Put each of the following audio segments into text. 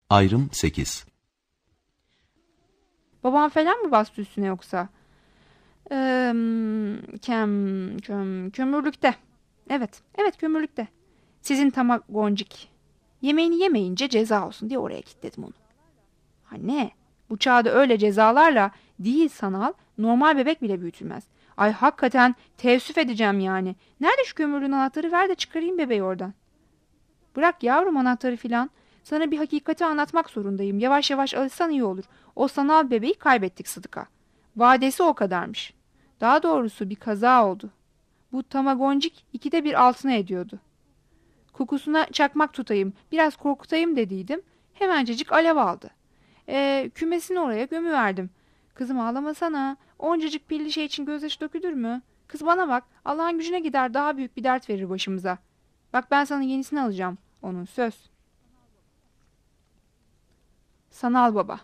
Ayrım 8. Babam falan mı bastı üstüne yoksa? Kömürlükte. Evet kömürlükte. Sizin tamagoncik. Yemeğini yemeyince ceza olsun diye oraya kilitledim onu. Anne, bu çağda öyle cezalarla değil sanal, normal bebek bile büyütülmez. Ay hakikaten teessüf edeceğim yani. Nerede şu kömürlüğün anahtarı, ver de çıkarayım bebeği oradan. Bırak yavrum anahtarı filan. Sana bir hakikati anlatmak zorundayım. Yavaş yavaş alışsan iyi olur. O sanal bebeği kaybettik Sıdıka. Vadesi o kadarmış. Daha doğrusu bir kaza oldu. Bu tamagoncik 1/2 altına ediyordu. Kokusuna çakmak tutayım, biraz korkutayım dediydim. Hemencecik alev aldı. Kümesini oraya gömüverdim. Kızım ağlamasana. Oncacık pilli şey için gözyaşı dökülür mü? Kız bana bak. Allah'ın gücüne gider, daha büyük bir dert verir başımıza. Bak ben sana yenisini alacağım. Onun söz. Sanal baba.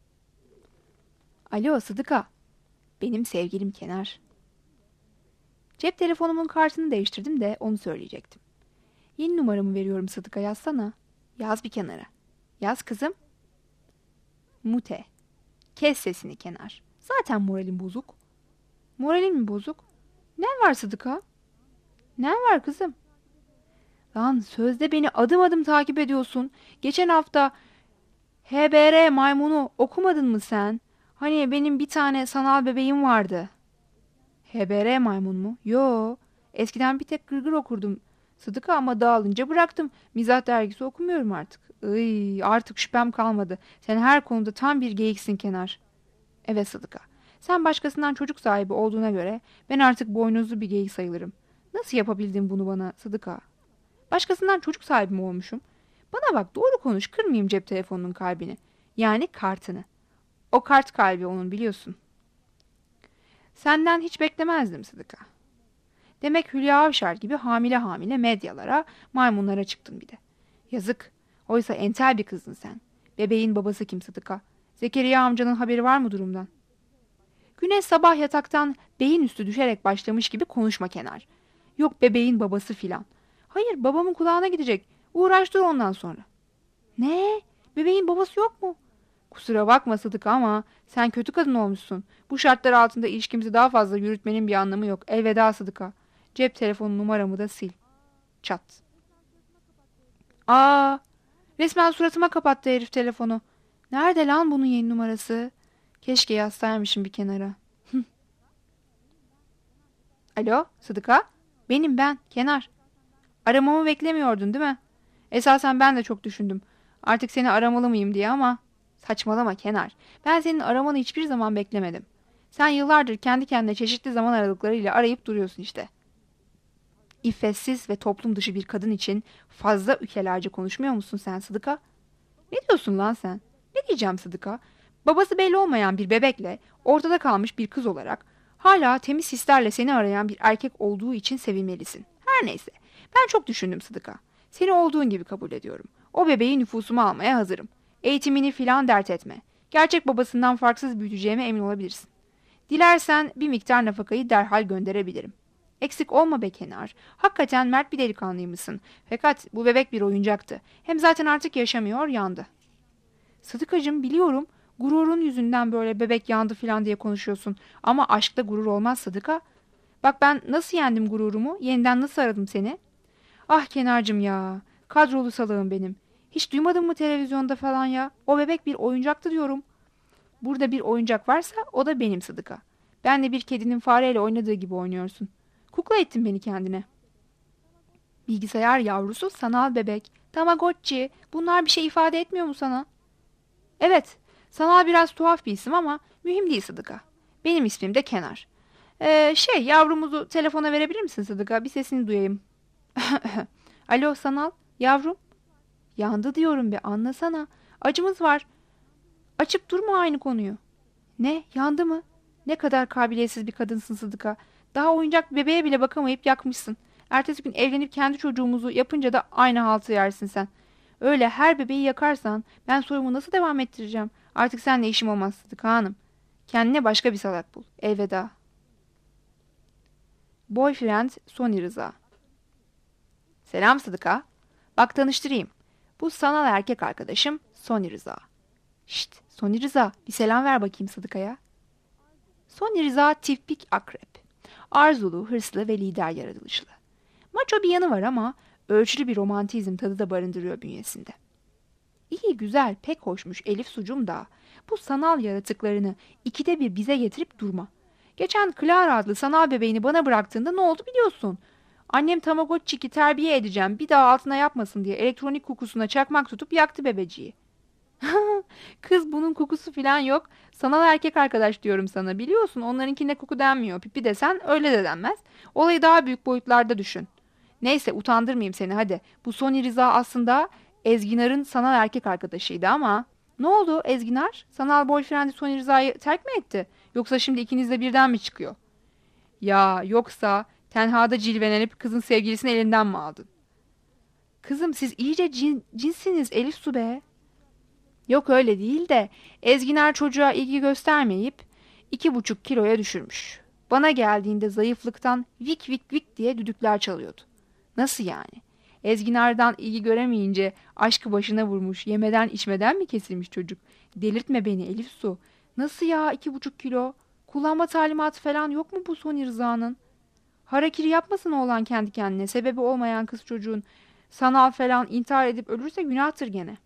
Alo Sıdıka. Benim sevgilim Kenar. Cep telefonumun kartını değiştirdim de onu söyleyecektim. Yeni numaramı veriyorum Sıdıka, yazsana. Yaz bir kenara. Yaz kızım. Mute. Kes sesini Kenar. Zaten moralim bozuk. Moralin mi bozuk? Ne var Sıdıka? Ne var kızım? Lan sözde beni adım adım takip ediyorsun. Geçen hafta HBR maymunu okumadın mı sen? Hani benim bir tane sanal bebeğim vardı. HBR maymun mu? Yo. Eskiden bir tek gırgır okurdum Sıdıka ama dağılınca bıraktım. Mizah dergisi okumuyorum artık. Artık şüphem kalmadı. Sen her konuda tam bir geyiksin Kenar. Evet Sıdıka. Sen başkasından çocuk sahibi olduğuna göre ben artık boynuzlu bir geyik sayılırım. Nasıl yapabildin bunu bana Sıdıka? Başkasından çocuk sahibi mi olmuşum? Bana bak doğru konuş, kırmayayım cep telefonunun kalbini. Yani kartını. O kart kalbi onun, biliyorsun. Senden hiç beklemezdim Sıdıka. Demek Hülya Avşar gibi hamile hamile medyalara, maymunlara çıktın bir de. Yazık. Oysa entel bir kızdın sen. Bebeğin babası kim Sıdıka? Zekeriya amcanın haberi var mı durumdan? Güneş sabah yataktan beyin üstü düşerek başlamış gibi konuşma Kenar. Yok bebeğin babası filan. Hayır, babamın kulağına gidecek. Uğraş dur ondan sonra. Ne? Bebeğin babası yok mu? Kusura bakma Sıdıka ama sen kötü kadın olmuşsun. Bu şartlar altında ilişkimizi daha fazla yürütmenin bir anlamı yok. Elveda Sıdıka. Cep telefonu numaramı da sil. Çat. Aa, resmen suratıma kapattı herif telefonu. Nerede lan bunun yeni numarası? Keşke yazsaymışım bir kenara. Alo Sıdıka? Benim ben Kenar. Aramamı beklemiyordun değil mi? Esasen ben de çok düşündüm. Artık seni aramalı mıyım diye ama... Saçmalama Kenar. Ben senin aramanı hiçbir zaman beklemedim. Sen yıllardır kendi kendine çeşitli zaman aralıklarıyla arayıp duruyorsun işte. İffetsiz ve toplum dışı bir kadın için fazla ükelerce konuşmuyor musun sen Sıdıka? Ne diyorsun lan sen? Ne diyeceğim Sıdıka? Babası belli olmayan bir bebekle ortada kalmış bir kız olarak hala temiz hislerle seni arayan bir erkek olduğu için sevinmelisin. Her neyse. Ben çok düşündüm Sıdıka. Seni olduğun gibi kabul ediyorum. O bebeği nüfusuma almaya hazırım. Eğitimini filan dert etme. Gerçek babasından farksız büyüteceğime emin olabilirsin. Dilersen bir miktar nafakayı derhal gönderebilirim. Eksik olma be Kenar. Hakikaten mert bir delikanlıymışsın. Fakat bu bebek bir oyuncaktı. Hem zaten artık yaşamıyor, yandı. Sıdıkacığım biliyorum. Gururun yüzünden böyle bebek yandı filan diye konuşuyorsun. Ama aşkta gurur olmaz Sıdıka. Bak ben nasıl yendim gururumu, yeniden nasıl aradım seni? Ah Kenarcığım ya. Kadrolu salağım benim. Hiç duymadın mı televizyonda falan ya? O bebek bir oyuncaktı diyorum. Burada bir oyuncak varsa o da benim Sıdıka. Ben de bir kedinin fareyle oynadığı gibi oynuyorsun. Kukla ettin beni kendine. Bilgisayar yavrusu, sanal bebek, Tamagotchi, bunlar bir şey ifade etmiyor mu sana? Evet, sanal biraz tuhaf bir isim ama mühim değil Sıdıka. Benim ismim de Kenar. Yavrumuzu telefona verebilir misin Sıdıka? Bir sesini duyayım. Alo sanal, yavrum. Yandı diyorum be, anlasana. Acımız var. Açıp durma aynı konuyu. Ne, yandı mı? Ne kadar kabiliyetsiz bir kadınsın Sıdıka. Daha oyuncak bebeğe bile bakamayıp yakmışsın. Ertesi gün evlenip kendi çocuğumuzu yapınca da aynı haltı yersin sen. Öyle her bebeği yakarsan ben soyumu nasıl devam ettireceğim? Artık seninle işim olmaz Sıdıka Hanım. Kendine başka bir salak bul. Elveda. Boyfriend Sony Rıza. Selam Sıdıka. Bak tanıştırayım. Bu sanal erkek arkadaşım Sony Rıza. Şşt, Sony Rıza, bir selam ver bakayım Sıdıka'ya. Sony Rıza tipik akrep. Arzulu, hırslı ve lider yaratılışlı. Maço bir yanı var ama ölçülü bir romantizm tadı da barındırıyor bünyesinde. İyi güzel pek hoşmuş Elif sucum da bu sanal yaratıklarını ikide bir bize getirip durma. Geçen Clara adlı sanal bebeğini bana bıraktığında ne oldu biliyorsun. Annem Tamagotchi'yi terbiye edeceğim bir daha altına yapmasın diye elektronik kokusuna çakmak tutup yaktı bebeciği. Kız bunun kokusu falan yok. Sanal erkek arkadaş diyorum sana biliyorsun onlarınkine koku denmiyor. Pipi desen öyle de denmez. Olayı daha büyük boyutlarda düşün. Neyse utandırmayayım seni hadi. Bu Sony Rıza aslında Ezginar'ın sanal erkek arkadaşıydı ama ne oldu Ezginar? Sanal boyfriend'i Sony Rıza'yı terk mi etti? Yoksa şimdi ikiniz de birden mi çıkıyor? Ya yoksa tenhada cilvelenip kızın sevgilisini elinden mi aldın? Kızım siz iyice cinsiniz Elif Su be. Yok öyle değil de Ezginar çocuğa ilgi göstermeyip 2,5 kiloya düşürmüş. Bana geldiğinde zayıflıktan vik vik vik diye düdükler çalıyordu. Nasıl yani? Ezginar'dan ilgi göremeyince aşkı başına vurmuş, yemeden içmeden mi kesilmiş çocuk? Delirtme beni Elif Su. Nasıl ya 2,5 kilo? Kullanma talimatı falan yok mu bu Sony Rıza'nın? Harakiri yapmasın oğlan kendi kendine. Sebebi olmayan kız çocuğun sanal falan intihar edip ölürse günahtır gene.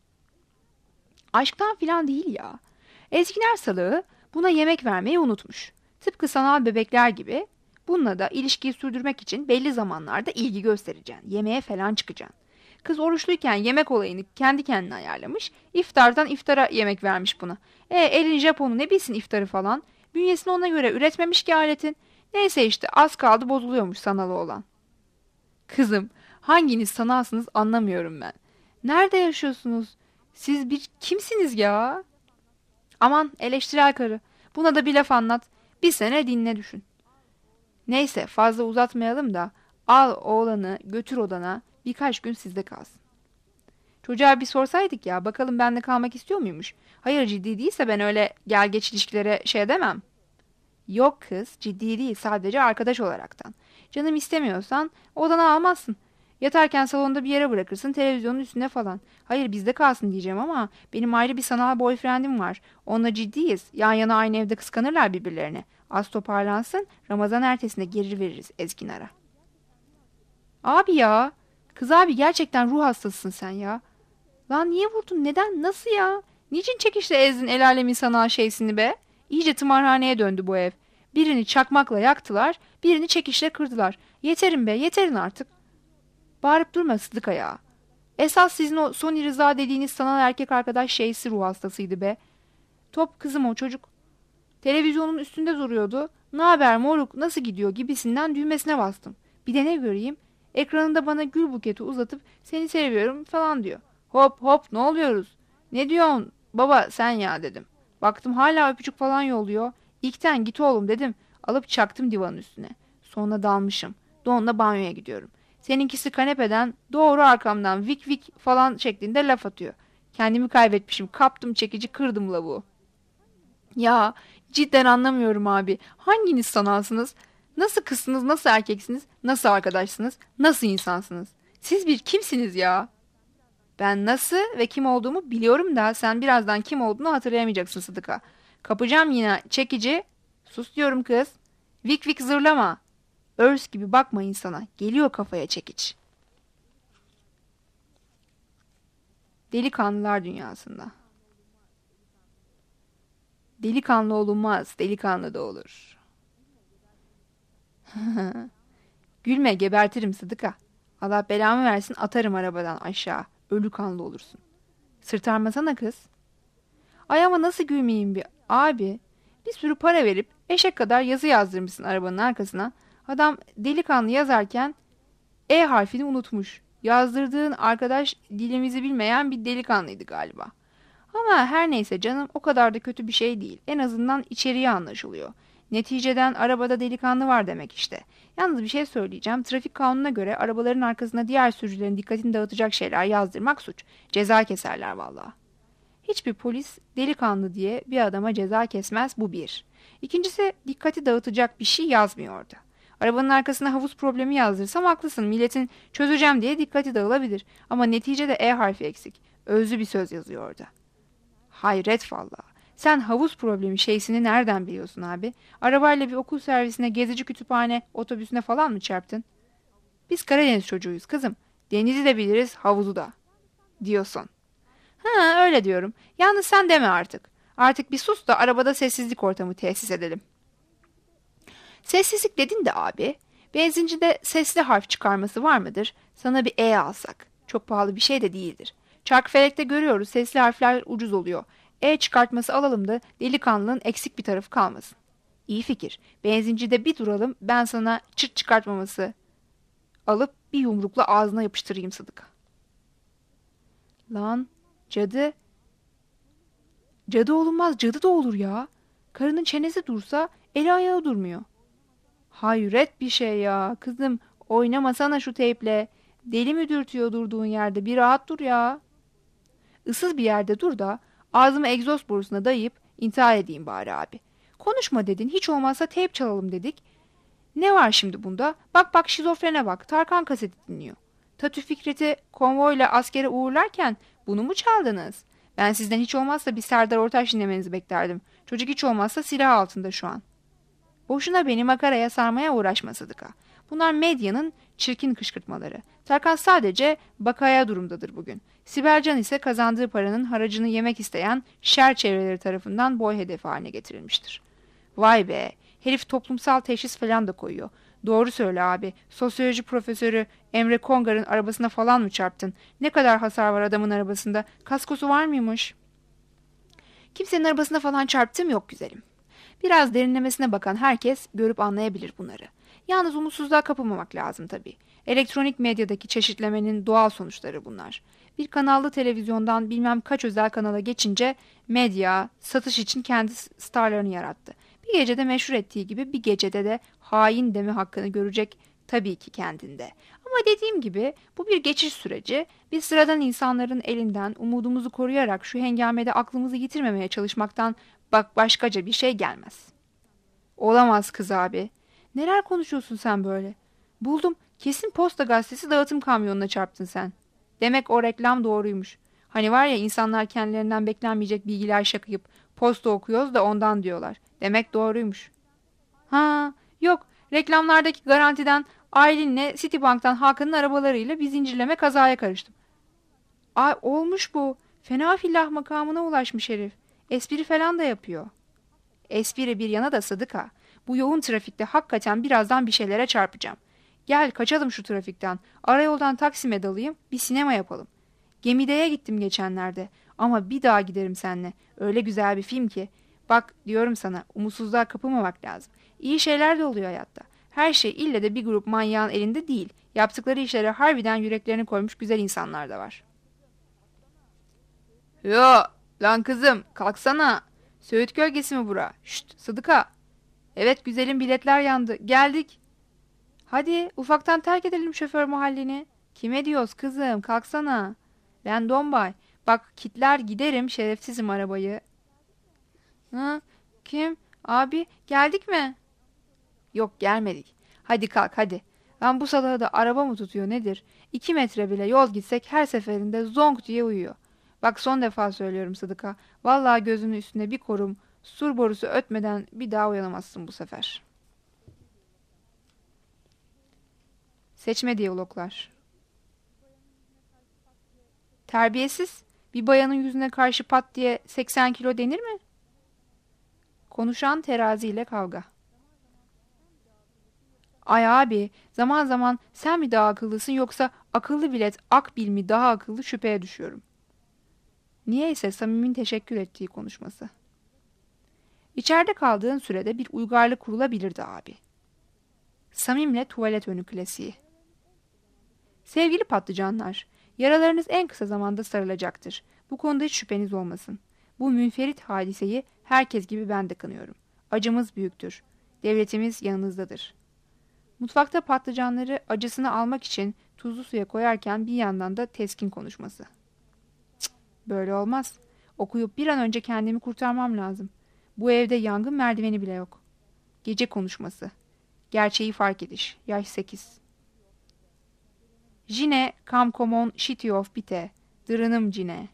Aşktan filan değil ya. Ezgiler Salığı buna yemek vermeyi unutmuş. Tıpkı sanal bebekler gibi bununla da ilişkiyi sürdürmek için belli zamanlarda ilgi göstereceksin. Yemeğe falan çıkacaksın. Kız oruçluyken yemek olayını kendi kendine ayarlamış. İftardan iftara yemek vermiş buna. Elin Japonu ne bilsin iftarı falan. Bünyesini ona göre üretmemiş ki aletin. Neyse işte az kaldı bozuluyormuş sanalı olan. Kızım hanginiz sanalsınız anlamıyorum ben. Nerede yaşıyorsunuz? Siz bir kimsiniz ya? Aman eleştirel karı. Buna da bir laf anlat. Bir sene dinle düşün. Neyse fazla uzatmayalım da al oğlanı götür odana birkaç gün sizde kalsın. Çocuğa bir sorsaydık ya bakalım bende kalmak istiyor muymuş? Hayır ciddi değilse ben öyle gel geç ilişkilere şey demem. Yok kız ciddi değil sadece arkadaş olaraktan. Canım istemiyorsan odana almazsın. Yatarken salonda bir yere bırakırsın televizyonun üstünde falan. Hayır bizde kalsın diyeceğim ama benim ayrı bir sanal boyfriendim var. Onunla ciddiyiz. Yan yana aynı evde kıskanırlar birbirlerini. Az toparlansın Ramazan ertesinde geri veririz Ezginar'a. Abi ya. Kız abi gerçekten ruh hastasısın sen ya. Lan niye vurdun neden nasıl ya? Niçin çekişle ezdin el alemin sanal şeysini be? İyice tımarhaneye döndü bu ev. Birini çakmakla yaktılar, birini çekişle kırdılar. Yeterin be, yeterin artık. Bağırıp durma Sıdıka ya. Esas sizin o Sony Rıza dediğiniz sanal erkek arkadaş şeysi ruh hastasıydı be. Top kızım o çocuk. Televizyonun üstünde duruyordu. Ne haber moruk nasıl gidiyor gibisinden düğmesine bastım. Bir de ne göreyim? Ekranında bana gül buketi uzatıp seni seviyorum falan diyor. Hop hop ne oluyoruz? Ne diyorsun baba sen ya dedim. Baktım hala öpücük falan yolluyor. İlkten git oğlum dedim. Alıp çaktım divanın üstüne. Sonra dalmışım. Donla banyoya gidiyorum. Seninkisi kanepeden doğru arkamdan vik vik falan şeklinde laf atıyor. Kendimi kaybetmişim. Kaptım çekici kırdım lavuğu. Ya cidden anlamıyorum abi. Hanginiz sanalsınız? Nasıl kızsınız, nasıl erkeksiniz, nasıl arkadaşsınız, nasıl insansınız? Siz bir kimsiniz ya? Ben nasıl ve kim olduğumu biliyorum da sen birazdan kim olduğunu hatırlayamayacaksın Sıdıka. Kapacağım yine çekici. Sus diyorum kız. Vik vik zırlama. Örs gibi bakma insana. Geliyor kafaya çekiç. Delikanlılar dünyasında. Delikanlı olunmaz, delikanlı da olur. Gülme, gebertirim Sıdıka. Allah belamı versin atarım arabadan aşağı. Ölü kanlı olursun. Sırtarmasana kız. Ay ama nasıl gülmeyeyim bir abi. Bir sürü para verip eşek kadar yazı yazdırmışsın arabanın arkasına. Adam delikanlı yazarken E harfini unutmuş. Yazdırdığın arkadaş dilimizi bilmeyen bir delikanlıydı galiba. Ama her neyse canım o kadar da kötü bir şey değil. En azından içeriği anlaşılıyor. Neticeden arabada delikanlı var demek işte. Yalnız bir şey söyleyeceğim. Trafik kanununa göre arabaların arkasına diğer sürücülerin dikkatini dağıtacak şeyler yazdırmak suç. Ceza keserler vallahi. Hiçbir polis delikanlı diye bir adama ceza kesmez bu bir. İkincisi dikkati dağıtacak bir şey yazmıyor orada. Arabanın arkasına havuz problemi yazdırsam haklısın. Milletin çözeceğim diye dikkati dağılabilir. Ama neticede E harfi eksik. Özlü bir söz yazıyor orada. Hayret valla. Sen havuz problemi şeysini nereden biliyorsun abi? Arabayla bir okul servisine, gezici kütüphane, otobüsüne falan mı çarptın? Biz Karadeniz çocuğuyuz kızım. Denizi de biliriz, havuzu da. Diyorsun. Ha öyle diyorum. Yalnız sen deme artık. Artık bir sus da arabada sessizlik ortamı tesis edelim. Sessizlik dedin de abi. Benzincide sesli harf çıkarması var mıdır? Sana bir E alsak. Çok pahalı bir şey de değildir. Çarkıfelekte görüyoruz sesli harfler ucuz oluyor. E çıkartması alalım da delikanlının eksik bir tarafı kalmasın. İyi fikir. Benzincide bir duralım, ben sana çıt çıkartmaması alıp bir yumrukla ağzına yapıştırayım Sıdıka. Lan cadı. Cadı olunmaz, cadı da olur ya. Karının çenesi dursa eli ayağı durmuyor. Hayret bir şey ya. Kızım oynamasana şu teyple. Deli mi dürtüyor durduğun yerde? Bir rahat dur ya. Issız bir yerde dur da ağzımı egzoz borusuna dayayıp intihar edeyim bari abi. Konuşma dedin. Hiç olmazsa teyp çalalım dedik. Ne var şimdi bunda? Bak bak şizofrene bak. Tarkan kaseti dinliyor. Tatü Fikret'i konvoyla askere uğurlarken bunu mu çaldınız? Ben sizden hiç olmazsa bir Serdar Ortaç dinlemenizi beklerdim. Çocuk hiç olmazsa silah altında şu an. Boşuna beni makaraya sarmaya uğraşma Sıdıka. Bunlar medyanın çirkin kışkırtmaları. Tarkan sadece bakaya durumdadır bugün. Sibelcan ise kazandığı paranın haracını yemek isteyen şer çevreleri tarafından boy hedefi haline getirilmiştir. Vay be, herif toplumsal teşhis falan da koyuyor. Doğru söyle abi, sosyoloji profesörü Emre Kongar'ın arabasına falan mı çarptın? Ne kadar hasar var adamın arabasında? Kaskosu var mıymış? Kimsenin arabasına falan çarptığım yok güzelim. Biraz derinlemesine bakan herkes görüp anlayabilir bunları. Yalnız umutsuzluğa kapılmamak lazım tabii. Elektronik medyadaki çeşitlemenin doğal sonuçları bunlar. Bir kanallı televizyondan bilmem kaç özel kanala geçince medya satış için kendi starlarını yarattı. Bir gecede meşhur ettiği gibi bir gecede de hain deme hakkını görecek tabii ki kendinde. Ama dediğim gibi bu bir geçiş süreci. Biz sıradan insanların elinden umudumuzu koruyarak şu hengamede aklımızı yitirmemeye çalışmaktan bak başkaca bir şey gelmez. Olamaz kız abi. Neler konuşuyorsun sen böyle? Buldum. Kesin Posta Gazetesi dağıtım kamyonuna çarptın sen. Demek o reklam doğruymuş. Hani var ya insanlar kendilerinden beklenmeyecek bilgiler şakayıp posta okuyoruz da ondan diyorlar. Demek doğruymuş. Ha, yok. Reklamlardaki garantiden Aylin'le Citibank'tan Hakan'ın arabalarıyla bir zincirleme kazaya karıştım. Ay olmuş bu. Fena fillah makamına ulaşmış herif. Espri falan da yapıyor. Espri bir yana da Sıdıka. Bu yoğun trafikte hakikaten birazdan bir şeylere çarpacağım. Gel kaçalım şu trafikten. Arayoldan Taksim'e dalayım, bir sinema yapalım. Gemide'ye gittim geçenlerde. Ama bir daha giderim seninle. Öyle güzel bir film ki. Bak diyorum sana, umutsuzluğa kapılmamak lazım. İyi şeyler de oluyor hayatta. Her şey ille de bir grup manyağın elinde değil. Yaptıkları işlere harbiden yüreklerini koymuş güzel insanlar da var. Yo lan kızım kalksana. Söğüt gölgesi mi bura? Şşt Sıdıka. Evet güzelim biletler yandı. Geldik. Hadi ufaktan terk edelim şoför mahallini. Kime diyoruz kızım kalksana. Ben Dombay. Bak kitler giderim şerefsizim arabayı. Hı? Kim? Abi geldik mi? Yok gelmedik. Hadi kalk hadi. Ben bu salağı da araba mı tutuyor nedir? 2 metre bile yol gitsek her seferinde zonk diye uyuyor. Bak son defa söylüyorum Sıdıka. Vallahi gözünün üstüne bir korum. Sur borusu ötmeden bir daha uyanamazsın bu sefer. Seçme diyaloglar. Terbiyesiz. Bir bayanın yüzüne karşı pat diye 80 kilo denir mi? Konuşan teraziyle kavga. Ay abi, zaman zaman sen mi daha akıllısın yoksa akıllı bilet Akbil mi daha akıllı şüpheye düşüyorum. Niyeyse Samim'in teşekkür ettiği konuşması. İçeride kaldığın sürede bir uygarlık kurulabilirdi abi. Samim'le tuvalet önü klasiği. Sevgili patlıcanlar, yaralarınız en kısa zamanda sarılacaktır. Bu konuda hiç şüpheniz olmasın. Bu münferit hadiseyi herkes gibi ben de kınıyorum. Acımız büyüktür. Devletimiz yanınızdadır. Mutfakta patlıcanları acısını almak için tuzlu suya koyarken bir yandan da teskin konuşması. Cık, böyle olmaz. Okuyup bir an önce kendimi kurtarmam lazım. Bu evde yangın merdiveni bile yok. Gece konuşması. Gerçeği fark ediş. Yaş 8. Jine kam komon şiti of bite. Dırınım cine.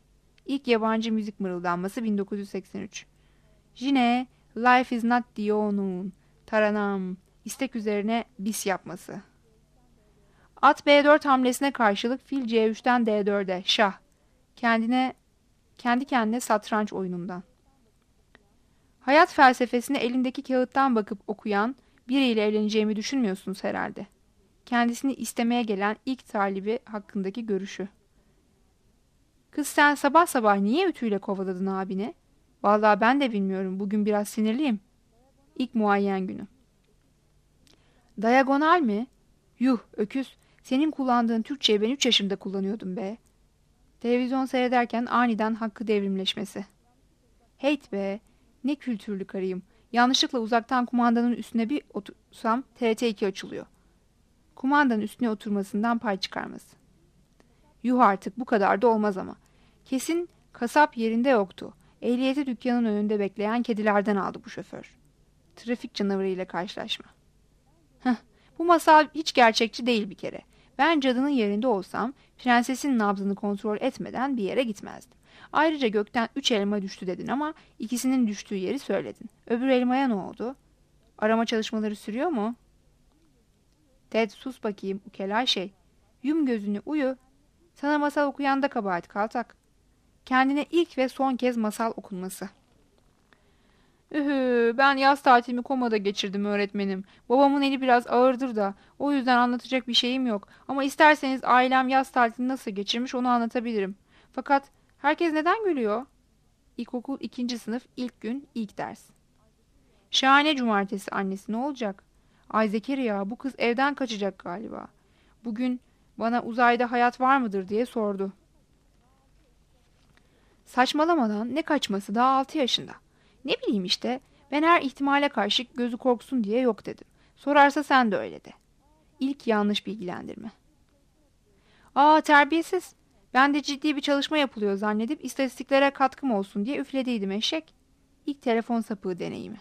İlk yabancı müzik mırıldanması 1983. Yine Life is not the unknown. Taranam. İstek üzerine bis yapması. At B4 hamlesine karşılık fil C3'ten D4'e. Şah. Kendi kendine satranç oyunundan. Hayat felsefesini elindeki kağıttan bakıp okuyan biriyle evleneceğimi düşünmüyorsunuz herhalde. Kendisini istemeye gelen ilk talibi hakkındaki görüşü. Kız sen sabah sabah niye ütüyle kovaladın abine? Vallahi ben de bilmiyorum. Bugün biraz sinirliyim. İlk muayyen günü. Diagonal mi? Yuh öküz. Senin kullandığın Türkçeyi ben 3 yaşımda kullanıyordum be. Televizyon seyrederken aniden Hakkı devrimleşmesi. Heyt be. Ne kültürlü karıyım. Yanlışlıkla uzaktan kumandanın üstüne bir otursam TRT2 açılıyor. Kumandanın üstüne oturmasından pay çıkarması. Yuh artık bu kadar da olmaz ama. Kesin kasap yerinde yoktu. Ehliyeti dükkanın önünde bekleyen kedilerden aldı bu şoför. Trafik canavarı ile karşılaşma. Bu masal hiç gerçekçi değil bir kere. Ben cadının yerinde olsam prensesin nabzını kontrol etmeden bir yere gitmezdim. Ayrıca gökten 3 elma düştü dedin ama ikisinin düştüğü yeri söyledin. Öbür elmaya ne oldu? Arama çalışmaları sürüyor mu? Ted sus bakayım ukela şey. Yum gözünü uyu. Sana masal okuyan da kabahat kaltak. Kendine ilk ve son kez masal okunması. Ben yaz tatilimi komada geçirdim öğretmenim. Babamın eli biraz ağırdır da o yüzden anlatacak bir şeyim yok. Ama isterseniz ailem yaz tatilini nasıl geçirmiş onu anlatabilirim. Fakat herkes neden gülüyor? İlkokul 2. sınıf ilk gün ilk ders. Şahane cumartesi annesi ne olacak? Ay Zekeriya bu kız evden kaçacak galiba. Bugün bana uzayda hayat var mıdır diye sordu. Saçmalamadan ne kaçması daha 6 yaşında. Ne bileyim işte ben her ihtimale karşı gözü korksun diye yok dedim. Sorarsa sen de öyle de. İlk yanlış bilgilendirme. Terbiyesiz. Ben de ciddi bir çalışma yapılıyor zannedip istatistiklere katkım olsun diye üflediydim eşek. İlk telefon sapığı deneyimi.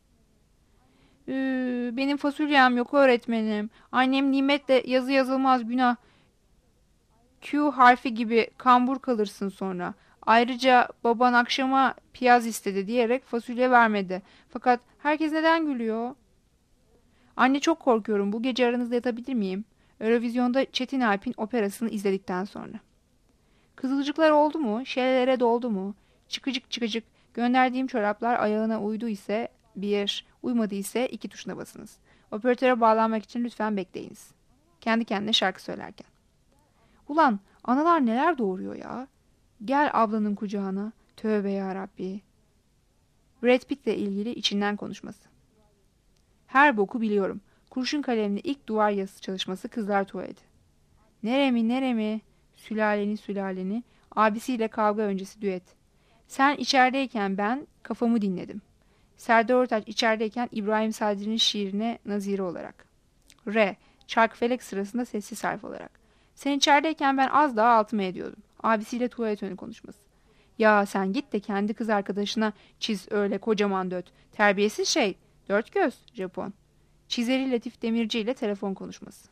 Benim fasulyem yok öğretmenim. Annem nimetle yazı yazılmaz günah. Q harfi gibi kambur kalırsın sonra. Ayrıca baban akşama piyaz istedi diyerek fasulye vermedi. Fakat herkes neden gülüyor? Anne çok korkuyorum. Bu gece aranızda yatabilir miyim? Eurovizyonda Çetin Alp'in operasını izledikten sonra. Kızılcıklar oldu mu? Şelelere doldu mu? Çıkıcık çıkıcık. Gönderdiğim çoraplar ayağına uydu ise 1, uymadı ise 2 tuşuna basınız. Operatöre bağlanmak için lütfen bekleyiniz. Kendi kendine şarkı söylerken. Ulan analar neler doğuruyor ya? Gel ablanın kucağına. Tövbe yarabbi. Brad Pitt'le ilgili içinden konuşması. Her boku biliyorum. Kurşun kalemli ilk duvar yazısı çalışması kızlar tuvaleti. Neremi? Sülaleni. Abisiyle kavga öncesi düet. Sen içerideyken ben kafamı dinledim. Serdar Ortaç içerideyken İbrahim Sadri'nin şiirine nazire olarak. Çarkıfelek sırasında sessiz harf olarak. Sen içerideyken ben az daha altıma ediyordum. Abisiyle tuvalet önü konuşması. Ya sen git de kendi kız arkadaşına çiz öyle kocaman döt. Terbiyesiz şey. Dört göz Japon. Çizeri Latif Demirci ile telefon konuşması.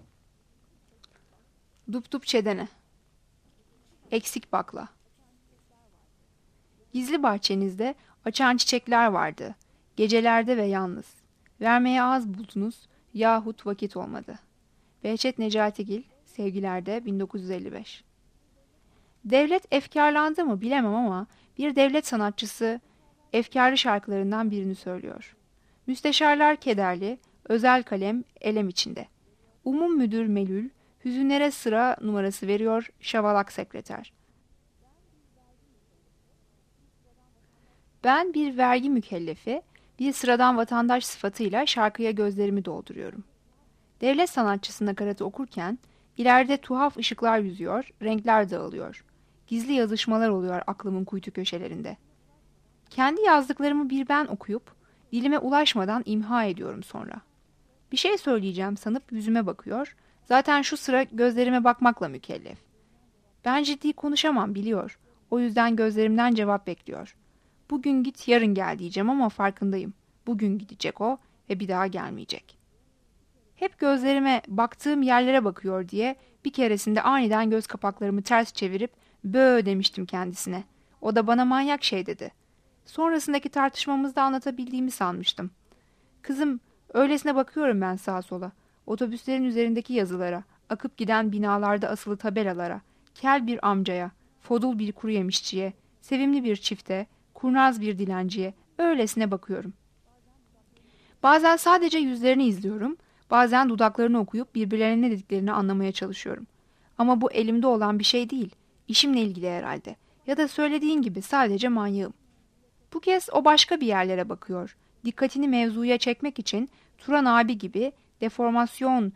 Dup çedene. Eksik bakla. Gizli bahçenizde açan çiçekler vardı. Gecelerde ve yalnız. Vermeye az buldunuz yahut vakit olmadı. Behçet Necatigil, Sevgilerde 1955. Devlet efkarlandı mı bilemem ama bir devlet sanatçısı efkarlı şarkılarından birini söylüyor. Müsteşarlar kederli, özel kalem elem içinde. Umum müdür melül, hüzünlere sıra numarası veriyor şavalak sekreter. Ben bir vergi mükellefi, bir sıradan vatandaş sıfatıyla şarkıya gözlerimi dolduruyorum. Devlet sanatçısı nakaratı okurken ileride tuhaf ışıklar yüzüyor, renkler dağılıyor. Gizli yazışmalar oluyor aklımın kuytu köşelerinde. Kendi yazdıklarımı bir ben okuyup dilime ulaşmadan imha ediyorum sonra. Bir şey söyleyeceğim sanıp yüzüme bakıyor. Zaten şu sıra gözlerime bakmakla mükellef. Ben ciddi konuşamam biliyor. O yüzden gözlerimden cevap bekliyor. Bugün git yarın gel diyeceğim ama farkındayım. Bugün gidecek o ve bir daha gelmeyecek. Hep gözlerime baktığım yerlere bakıyor diye bir keresinde aniden göz kapaklarımı ters çevirip Bö demiştim kendisine. O da bana manyak şey dedi. Sonrasındaki tartışmamızda anlatabildiğimi sanmıştım. Kızım, öylesine bakıyorum ben sağa sola. Otobüslerin üzerindeki yazılara, akıp giden binalarda asılı tabelalara, kel bir amcaya, fodul bir kuru yemişçiye, sevimli bir çifte, kurnaz bir dilenciye, öylesine bakıyorum. Bazen sadece yüzlerini izliyorum, bazen dudaklarını okuyup birbirlerine ne dediklerini anlamaya çalışıyorum. Ama bu elimde olan bir şey değil, işimle ilgili herhalde. Ya da söylediğin gibi sadece manyağım. Bu kez o başka bir yerlere bakıyor. Dikkatini mevzuya çekmek için Turan abi gibi deformasyon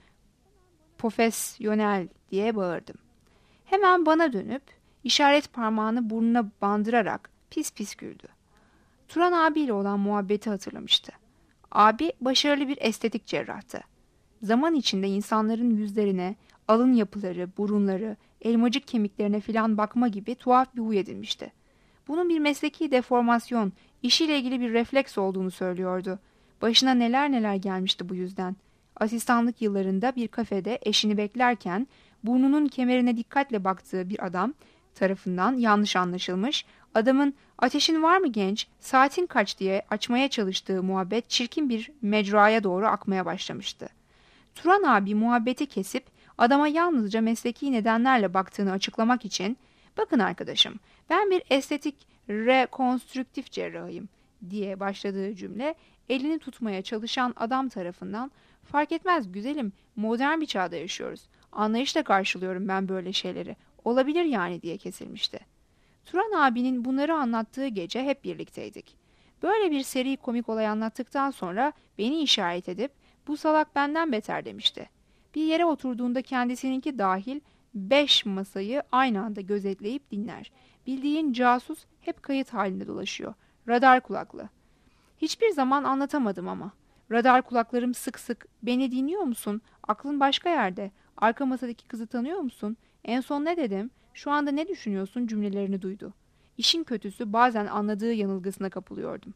profesyonel diye bağırdım. Hemen bana dönüp işaret parmağını burnuna bandırarak pis pis güldü. Turan abiyle olan muhabbeti hatırlamıştı. Abi başarılı bir estetik cerrahtı. Zaman içinde insanların yüzlerine, alın yapıları, burunları, elmacık kemiklerine filan bakma gibi tuhaf bir huy edinmişti. Bunun bir mesleki deformasyon, işiyle ilgili bir refleks olduğunu söylüyordu. Başına neler neler gelmişti bu yüzden. Asistanlık yıllarında bir kafede eşini beklerken burnunun kemerine dikkatle baktığı bir adam tarafından yanlış anlaşılmış, adamın "Ateşin var mı genç, saatin kaç?" diye açmaya çalıştığı muhabbet çirkin bir mecraya doğru akmaya başlamıştı. Turan abi muhabbeti kesip adama yalnızca mesleki nedenlerle baktığını açıklamak için "Bakın arkadaşım, ben bir estetik rekonstrüktif cerrahıyım" diye başladığı cümle elini tutmaya çalışan adam tarafından "Fark etmez güzelim, modern bir çağda yaşıyoruz. Anlayışla karşılıyorum ben böyle şeyleri. Olabilir yani" diye kesilmişti. Turan abinin bunları anlattığı gece hep birlikteydik. Böyle bir seri komik olay anlattıktan sonra beni işaret edip "Bu salak benden beter" demişti. Bir yere oturduğunda kendisininki dahil 5 masayı aynı anda gözetleyip dinler. Bildiğin casus hep kayıt halinde dolaşıyor. Radar kulaklı. Hiçbir zaman anlatamadım ama. Radar kulaklarım sık sık "Beni dinliyor musun? Aklın başka yerde. Arka masadaki kızı tanıyor musun? En son ne dedim? Şu anda ne düşünüyorsun?" cümlelerini duydu. İşin kötüsü bazen anladığı yanılgısına kapılıyordum.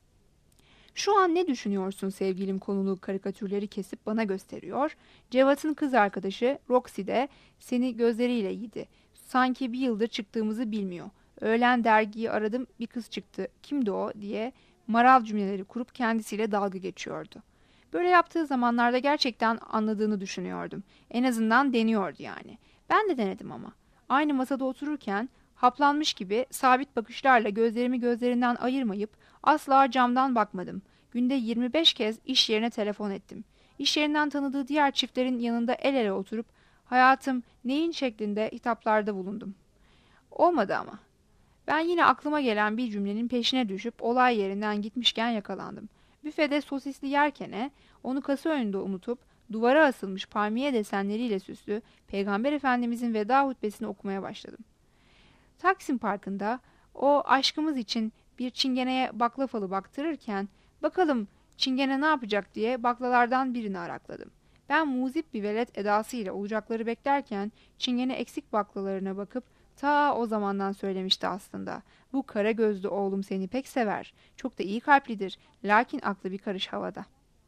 "Şu an ne düşünüyorsun sevgilim?" konulu karikatürleri kesip bana gösteriyor. Cevat'ın kız arkadaşı Roxy de seni gözleriyle yedi. Sanki bir yıldır çıktığımızı bilmiyor. Öğlen dergiyi aradım, bir kız çıktı. "Kimdi o?" diye maral cümleleri kurup kendisiyle dalga geçiyordu. Böyle yaptığı zamanlarda gerçekten anladığını düşünüyordum. En azından deniyordu yani. Ben de denedim ama. Aynı masada otururken haplanmış gibi sabit bakışlarla gözlerimi gözlerinden ayırmayıp asla camdan bakmadım. Günde 25 kez iş yerine telefon ettim. İş yerinden tanıdığı diğer çiftlerin yanında el ele oturup "Hayatım, neyin?" şeklinde hitaplarda bulundum. Olmadı ama. Ben yine aklıma gelen bir cümlenin peşine düşüp olay yerinden gitmişken yakalandım. Büfede sosisli yerkene onu kasa önünde unutup duvara asılmış palmiye desenleriyle süslü Peygamber Efendimizin veda hutbesini okumaya başladım. Taksim Parkı'nda o aşkımız için bir çingeneye bakla falı baktırırken bakalım çingene ne yapacak diye baklalardan birini arakladım. Ben muzip bir velet edasıyla olacakları beklerken çingene eksik baklalarına bakıp ta o zamandan söylemişti aslında. "Bu kara gözlü oğlum seni pek sever. Çok da iyi kalplidir. Lakin aklı bir karış havada."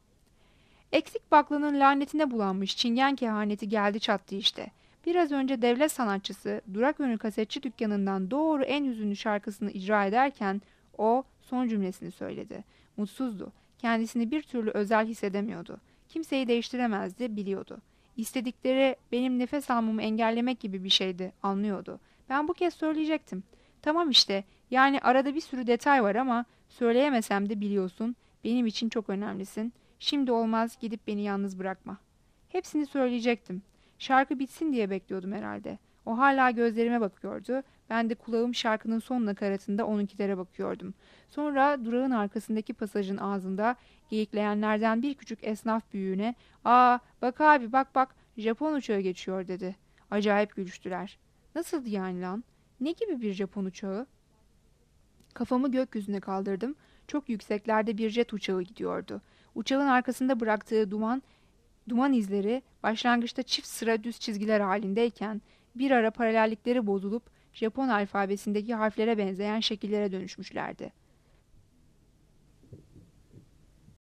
Eksik baklanın lanetine bulanmış çingen kehaneti geldi çattı işte. Biraz önce devlet sanatçısı durak önü kasetçi dükkanından doğru en hüzünlü şarkısını icra ederken o son cümlesini söyledi. Mutsuzdu. Kendisini bir türlü özel hissedemiyordu. Kimseyi değiştiremezdi, biliyordu. İstedikleri benim nefes almamı engellemek gibi bir şeydi, anlıyordu. Ben bu kez söyleyecektim. Tamam işte, yani arada bir sürü detay var ama söyleyemesem de biliyorsun, benim için çok önemlisin. Şimdi olmaz, gidip beni yalnız bırakma. Hepsini söyleyecektim. Şarkı bitsin diye bekliyordum herhalde. O hala gözlerime bakıyordu. Ben de kulağım şarkının son nakaratında onunkilere bakıyordum. Sonra durağın arkasındaki pasajın ağzında geyikleyenlerden bir küçük esnaf büyüğüne "Aa, bak abi, bak bak, Japon uçağı geçiyor" dedi. Acayip gülüştüler. "Nasıldı yani lan? Ne gibi bir Japon uçağı?" Kafamı gökyüzüne kaldırdım. Çok yükseklerde bir jet uçağı gidiyordu. Uçağın arkasında bıraktığı duman izleri başlangıçta çift sıra düz çizgiler halindeyken bir ara paralellikleri bozulup Japon alfabesindeki harflere benzeyen şekillere dönüşmüşlerdi.